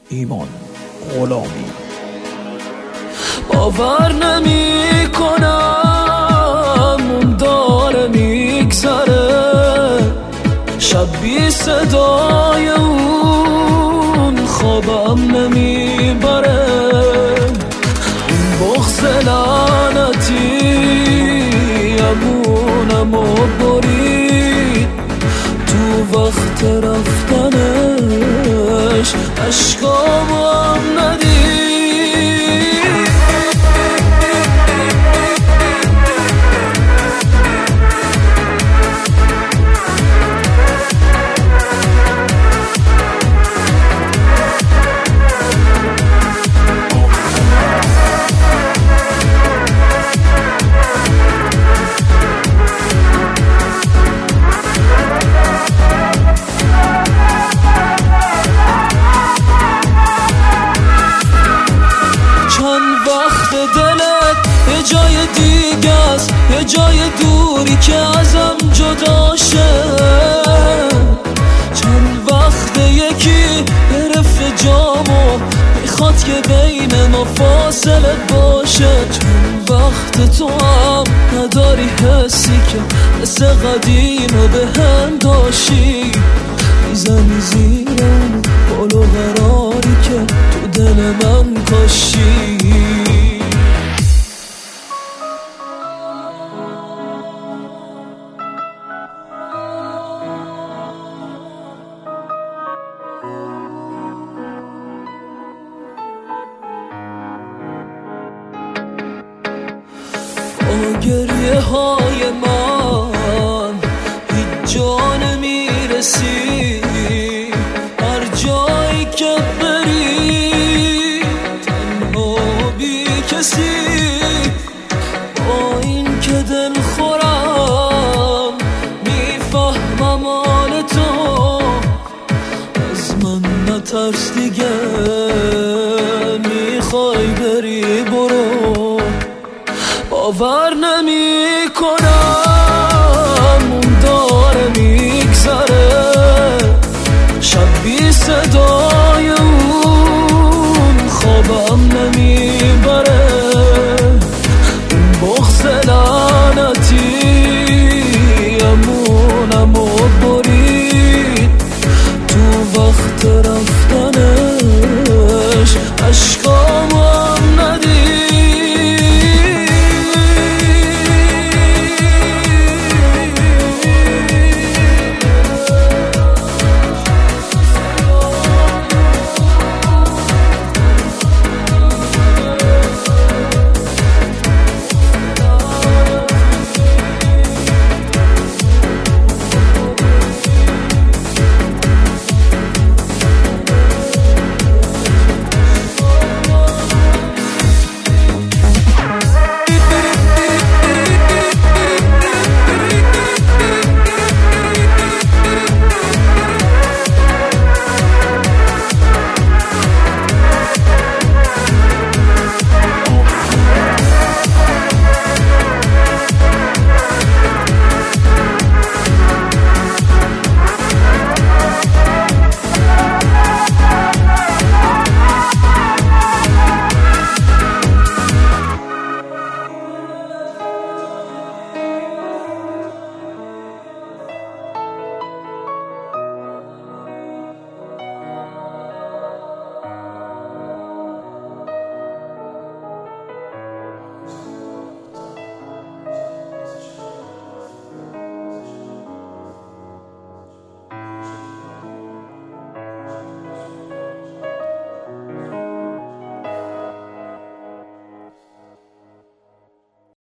ایمان غلامی. باور نمی کنم اون داره میگذره، شب بی صدای اون خوابم نمیبره. این بغض لعنتی امونمو برید تو وقت رفتنش، عشقامو هم ندید. یه جای دیگه است، یه جای دوری که ازم جدا شه. چند وقت یکی گرفت جامو میخواد که بین ما فاصله باشه. چند وقت تو هم نداری حسی که مثل قدیمو به هم داشتی، میزنی زیرم بال و قراری که تو دل من کاشی. گریه های من هیچ جا نمیرسی، هر جایی که بری تنها بی کسی. با این که دل خورم میفهمم حال تو، از من نترس دیگه، میخوای بری برو. باور نمی کنم اون داره میگذره، شب بی صدا